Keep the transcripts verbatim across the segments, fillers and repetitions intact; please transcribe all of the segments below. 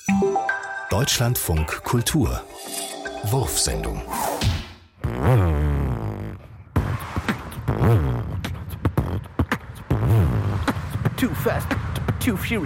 Deutschlandfunk Kultur Wurfsendung. Too fast, too furious.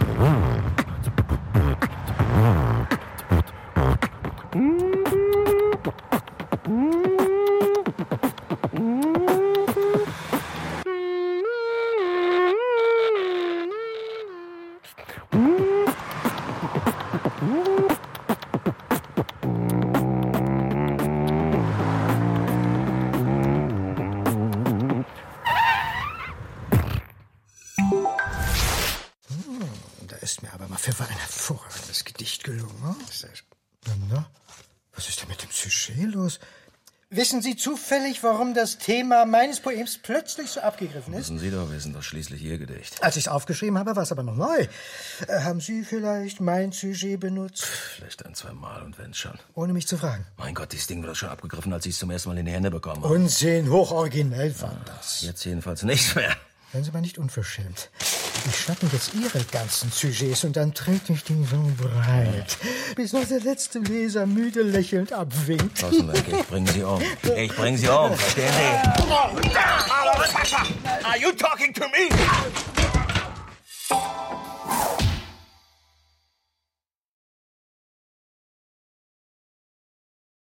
Ist mir aber mal für ein hervorragendes Gedicht gelungen. Na, was ist denn mit dem Sujet los? Wissen Sie zufällig, warum das Thema meines Poems plötzlich so abgegriffen ist? Müssen Sie doch wissen, das ist schließlich Ihr Gedicht. Als ich es aufgeschrieben habe, war es aber noch neu. Äh, haben Sie vielleicht mein Sujet benutzt? Vielleicht ein, zwei Mal und wenn's schon. Ohne mich zu fragen. Mein Gott, dieses Ding wird doch schon abgegriffen, als ich es zum ersten Mal in die Hände bekommen habe. Unsinn, hochoriginell war das. Jetzt jedenfalls nichts mehr. Seien Sie mal nicht unverschämt. Ich schnappe jetzt Ihre ganzen Sujets und dann trete ich die so breit, bis noch der letzte Leser müde lächelnd abwinkt. Draußen weg, ich bring Sie um. Ich bring Sie um, verstehen Sie? Are you talking to me?